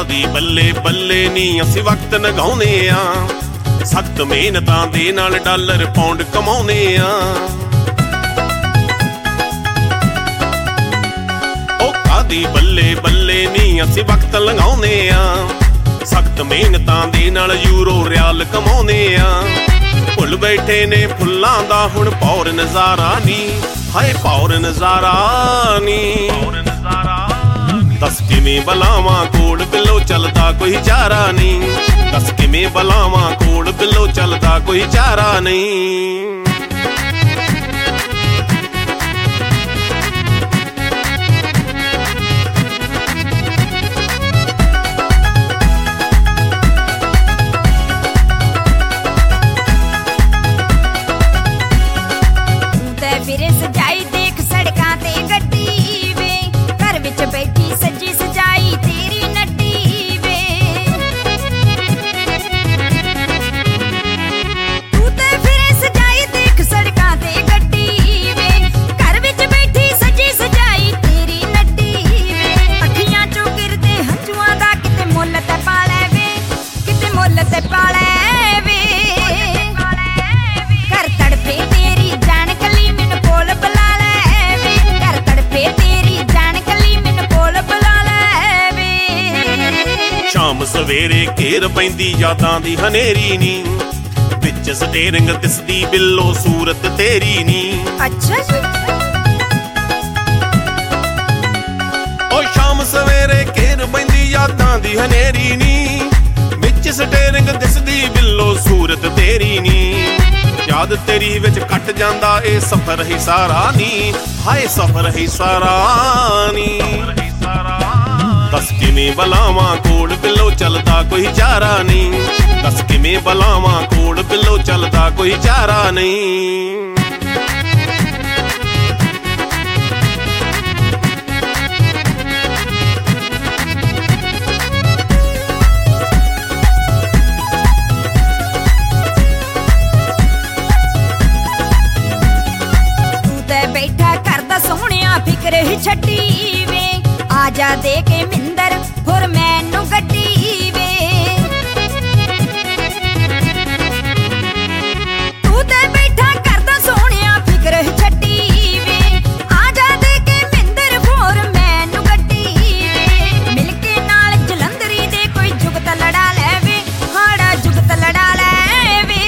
ਕਾਦੀ ਬੱਲੇ ਬੱਲੇ ਨੀ ਅਸੀਂ ਵਕਤ ਲਗਾਉਂਦੇ ਆ, ਸਖਤ ਮਿਹਨਤਾਂ ਦੇ ਨਾਲ ਡਾਲਰ ਪੌਂਡ ਕਮਾਉਂਦੇ ਆ। ਉਹ ਕਾਦੀ ਬੱਲੇ ਬੱਲੇ ਨੀ ਅਸੀਂ ਵਕਤ ਲਗਾਉਂਦੇ ਆ, ਸਖਤ ਮਿਹਨਤਾਂ ਦੇ ਨਾਲ ਯੂਰੋ ਰਿਆਲ ਕਮਾਉਂਦੇ ਆ। ਭੁੱਲ ਬੈਠੇ ਨੇ ਫੁੱਲਾਂ ਦਾ ਹੁਣ ਪੌਰ ਨਜ਼ਾਰਾ ਨੀ, ਹਾਏ ਪੌਰ ਨਜ਼ਾਰਾ ਨੀ। ਦੱਸ ਕਿਵੇਂ ਬਲਾਵਾਂ ਕੋਲ ਬਿੱਲੋ ਚੱਲਦਾ ਕੋਈ ਚਾਰਾ ਨਹੀਂ, ਦੱਸ ਕਿਵੇਂ ਬਲਾਵਾਂ ਕੋਲ ਬਿੱਲੋ ਚੱਲਦਾ ਕੋਈ ਚਾਰਾ ਨਹੀਂ। ਫਿਰੇ ਸਜਾਈ ਦੇਖ ਸੜਕਾਂ ਤੇ ਗੱਡੀ ਵੇ, ਘਰ ਵਿੱਚ ਬੈਠੀ ਸੱਜੀ ਸਜਾਈ ਤੇਰੀ ਨੱਡੀ ਵੇ। ਤੂੰ ਤੇ ਫਿਰੇ ਸਜਾਈ ਦੇਖ ਸੜਕਾਂ ਤੇ ਗੱਡੀ ਵੇ, ਘਰ ਵਿੱਚ ਬੈਠੀ ਸੱਜੀ ਸਜਾਈ ਤੇਰੀ ਨੱਡੀ ਵੇ। ਅੱਖੀਆਂ ਚੋਂ ਗਿਰਦੇ ਹੰਝੂਆਂ ਦਾ ਕਿਤੇ ਮੁੱਲ ਤੇ ਪਾ ਲੈ ਵੇ, ਕਿਤੇ ਮੁੱਲ ਤੇ ਪਾ ਲੈ ਵੇ। ਘਰ ਤੜਫੇ ਤੇਰੀ ਜਾਨ ਕੱਲੀ ਮੈਨੂੰ ਕੋਲ ਬੁਲਾ ਲੈ ਵੇ, ਘਰ ਤੜਫੇ ਤੇਰੀ ਜਾਨ ਕੱਲੀ ਮੈਨੂੰ ਕੋਲ ਬੁਲਾ ਲੈ ਵੇ। ਸ਼ਾਮ ਸਵੇਰੇ ਘੇਰ ਪੈਂਦੀ ਯਾਦਾਂ ਦੀ ਹਨੇਰੀ ਨੀ, ਵਿੱਚ ਸਟੇਰਿੰਗ ਦਿਸਦੀ ਬਿੱਲੋ ਸੂਰਤ ਤੇਰੀ ਨੀ। ਅੱਛਾ ਜੀ। ਓ ਸ਼ਾਮ ਸਵੇਰੇ ਘੇਰ ਪੈਂਦੀ ਯਾਦਾਂ ਦੀ ਹਨੇਰੀ ਨੀ, ਵਿੱਚ ਸਟੇਰਿੰਗ ਦਿਸਦੀ ਬਿੱਲੋ ਸੂਰਤ ਤੇਰੀ ਨੀ। ਯਾਦ ਤੇਰੀ ਵਿੱਚ ਕੱਟ ਜਾਂਦਾ ਏ ਸਫ਼ਰ ਹੀ ਸਾਰਾ ਨੀ, ਹਾਏ ਸਫ਼ਰ ਹੀ ਸਾਰਾ ਨੀ। ਦੱਸ ਕਿਵੇਂ ਬਲਾਵਾਂ ਕੋਲ ਬਿੱਲੋ ਚੱਲਦਾ ਕੋਈ ਚਾਰਾ ਨਹੀਂ, ਦੱਸ ਕਿਵੇਂ ਬਲਾਵਾਂ ਕੋਲ ਬਿੱਲੋ ਚੱਲਦਾ ਕੋਈ ਚਾਰਾ ਨਹੀਂ। ਬੈਠਾ ਕਰਦਾ ਸੋਹਣਿਆ ਫਿਕਰ ਹੀ ਛੱਡੀ ਵੇ, ਆ ਜਾ ਦੇ ਕੇ ਮਿੰਦਰ ਹੋਰ ਮੈਨੂੰ ਗੱਡੀ ਵੇ। ਤੂੰ ਤੇ ਬੈਠਾ ਕਰਦਾ ਸੋਹਣਿਆ ਫਿਕਰ ਹੀ ਛੱਡੀ ਵੇ, ਆ ਜਾ ਦੇ ਕੇ ਮਿੰਦਰ ਹੋਰ ਮੈਨੂੰ ਗੱਡੀ ਵੇ। ਮਿਲ ਕੇ ਨਾਲ ਜਲੰਧਰੀ ਦੇ ਕੋਈ ਜੁਗਤ ਲੜਾ ਲੈ ਵੇ, ਹਾੜਾ ਜੁਗਤ ਲੜਾ ਲੈ ਵੇ।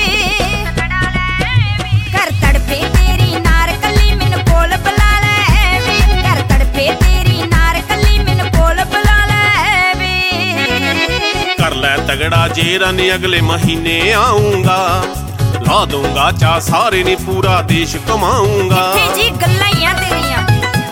ਘਰ ਤੜਫੇ ਤੇਰੀ ਨਾਰ ਕੱਲੀ ਮੈਨੂੰ ਕੋਲ ਬੁਲਾ ਲੈ ਵੇ, ਘਰ ਤੜਫੇ ਤੇਰੀ ਨਾਰ ਕੱਲੀ ਮੈਨੂੰ ਕੋਲ ਬੁਲਾ ਲੈ ਵੇ। ਕਰ ਲੈ ਤਗੜਾ ਜੇਰਾ ਨੀ ਅਗਲੇ ਮਹੀਨੇ ਆਉਂਗਾ, ਲਾ ਦੂੰਗਾ ਚਾ ਸਾਰੇ ਨੀ ਪੂਰਾ ਦੇਸ਼ ਕਮਾਉਂਗਾ। ਜੀ ਗੱਲਾਂ ਹੀ ਆ ਤੇਰੀਆਂ।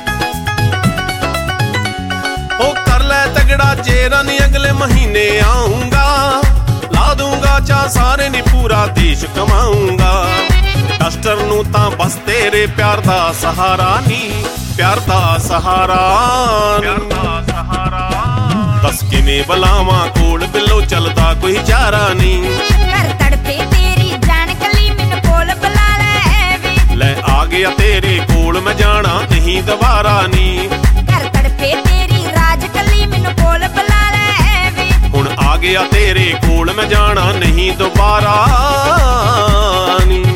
ਉਹ ਕਰ ਲੈ ਤਗੜਾ ਜੇਰਾ ਨੀ ਅਗਲੇ ਮਹੀਨੇ ਆਉਂਗਾ, ਲਾ ਦੂੰਗਾ ਚਾ ਸਾਰੇ ਨੀ ਪੂਰਾ ਦੇਸ਼ ਕਮਾਉਂਗਾ। ਡਸਟਰ ਨੂੰ ਤਾਂ ਬਸ ਤੇਰੇ ਪਿਆਰ ਦਾ ਸਹਾਰਾ ਨੀ, ਪਿਆਰ ਦਾ ਸਹਾਰਾ ਨੀ। ਦੱਸ ਕਿਵੇਂ ਬਲਾਵਾਂ ਕੋਲ ਬਿੱਲੋ ਚੱਲਦਾ ਕੋਈ ਚਾਰਾ ਨਹੀਂ। ਘਰ ਤੜਫੇ ਤੇਰੀ ਜਾਨ ਕੱਲੀ ਮੈਨੂੰ ਕੋਲ ਬੁਲਾ ਲੈ ਵੇ, ਲੈ ਆ ਗਿਆ ਤੇਰੇ ਕੋਲ ਮੈਂ ਜਾਣਾ ਨਹੀਂ ਦੁਬਾਰਾ ਨੀ। ਘਰ ਤੜਫੇ ਤੇਰੀ ਰਾਜ ਕੱਲੀ ਮੈਨੂੰ ਕੋਲ ਬੁਲਾ ਲੈ ਵੇ, ਹੁਣ ਆ ਗਿਆ ਤੇਰੇ ਕੋਲ ਮੈਂ ਜਾਣਾ ਨਹੀਂ ਦੁਬਾਰਾ ਨੀ।